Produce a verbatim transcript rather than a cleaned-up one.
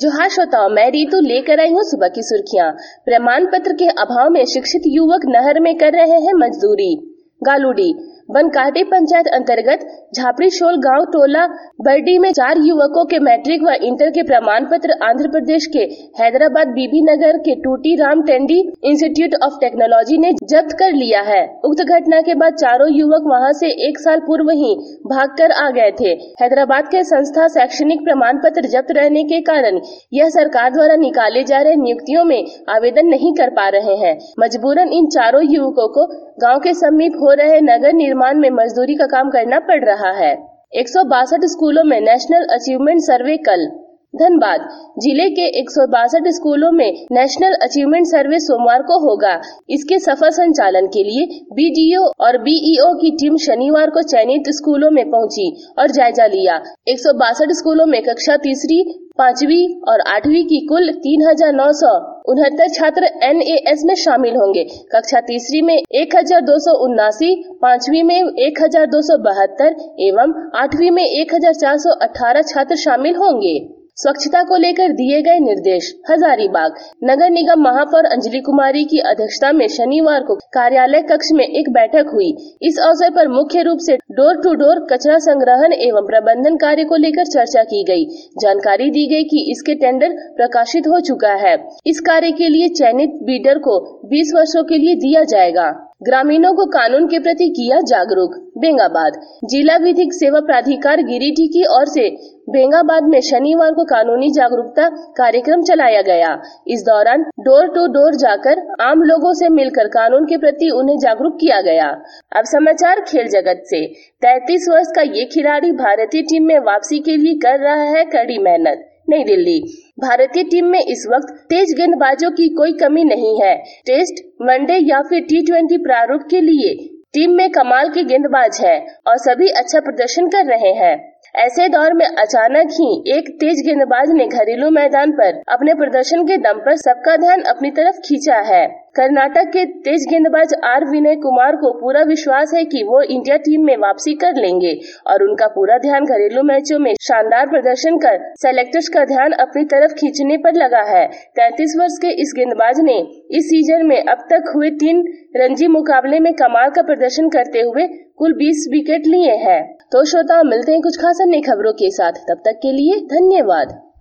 जोहार श्रोताओं, मैं रीतू लेकर आई हूँ सुबह की सुर्खियाँ। प्रमाण पत्र के अभाव में शिक्षित युवक नहर में कर रहे हैं मजदूरी। गालूडी बनकाटी पंचायत अंतर्गत झापड़ी शोल गांव टोला बरडी में चार युवकों के मैट्रिक व इंटर के प्रमाण पत्र आंध्र प्रदेश के हैदराबाद बीबी नगर के टूटी राम टेंडी इंस्टीट्यूट ऑफ टेक्नोलॉजी ने जब्त कर लिया है। उक्त घटना के बाद चारों युवक वहां से एक साल पूर्व ही भागकर आ गए थे। हैदराबाद के संस्था शैक्षणिक प्रमाण पत्र जब्त रहने के कारण यह सरकार द्वारा निकाले जा रहे नियुक्तियों में आवेदन नहीं कर पा रहे हैं। मजबूरन इन चारों युवकों को गाँव के समीप हो रहे नगर निर्माण में मजदूरी का काम करना पड़ रहा है। एक सौ बासठ स्कूलों में नेशनल अचीवमेंट सर्वे कल। धनबाद जिले के एक सौ बासठ स्कूलों में नेशनल अचीवमेंट सर्वे सोमवार को होगा। इसके सफल संचालन के लिए बीडीओ और बीईओ की टीम शनिवार को चयनित स्कूलों में पहुंची और जायजा लिया। एक सौ बासठ स्कूलों में कक्षा तीसरी, पांचवी और आठवीं की कुल तीन हजार नौ सौ उनहत्तर छात्र एनएएस में शामिल होंगे। कक्षा तीसरी में एक हजार दो सौ उन्नासी, पांचवी में एक हजार दो सौ बहत्तर एवं आठवीं में एक हजार चार सौ अठारह छात्र शामिल होंगे। स्वच्छता को लेकर दिए गए निर्देश। हजारीबाग नगर निगम महापौर अंजलि कुमारी की अध्यक्षता में शनिवार को कार्यालय कक्ष में एक बैठक हुई। इस अवसर पर मुख्य रूप से डोर टू डोर कचरा संग्रहण एवं प्रबंधन कार्य को लेकर चर्चा की गई। जानकारी दी गई कि इसके टेंडर प्रकाशित हो चुका है। इस कार्य के लिए चयनित बीडर को बीस वर्षों के लिए दिया जाएगा। ग्रामीणों को कानून के प्रति किया जागरूक। बेंगाबाद जिला विधिक सेवा प्राधिकार गिरिडीह की ओर से बेंगाबाद में शनिवार को कानूनी जागरूकता कार्यक्रम चलाया गया। इस दौरान डोर टू डोर जाकर आम लोगों से मिलकर कानून के प्रति उन्हें जागरूक किया गया। अब समाचार खेल जगत से। तैंतीस वर्ष का ये खिलाड़ी भारतीय टीम में वापसी के लिए कर रहा है कड़ी मेहनत। नई दिल्ली भारतीय टीम में इस वक्त तेज गेंदबाजों की कोई कमी नहीं है। टेस्ट, वनडे या फिर टी ट्वेंटी प्रारूप के लिए टीम में कमाल के गेंदबाज हैं और सभी अच्छा प्रदर्शन कर रहे हैं। ऐसे दौर में अचानक ही एक तेज गेंदबाज ने घरेलू मैदान पर अपने प्रदर्शन के दम पर सबका ध्यान अपनी तरफ खींचा है। कर्नाटक के तेज गेंदबाज आर विनय कुमार को पूरा विश्वास है कि वो इंडिया टीम में वापसी कर लेंगे और उनका पूरा ध्यान घरेलू मैचों में शानदार प्रदर्शन कर सेलेक्टर्स का ध्यान अपनी तरफ खींचने पर लगा है। तैंतीस वर्ष के इस गेंदबाज ने इस सीजन में अब तक हुए तीन रणजी मुकाबले में कमाल का प्रदर्शन करते हुए कुल बीस विकेट लिए हैं। तो श्रोताओ, मिलते हैं कुछ खास अन्य खबरों के साथ। तब तक के लिए धन्यवाद।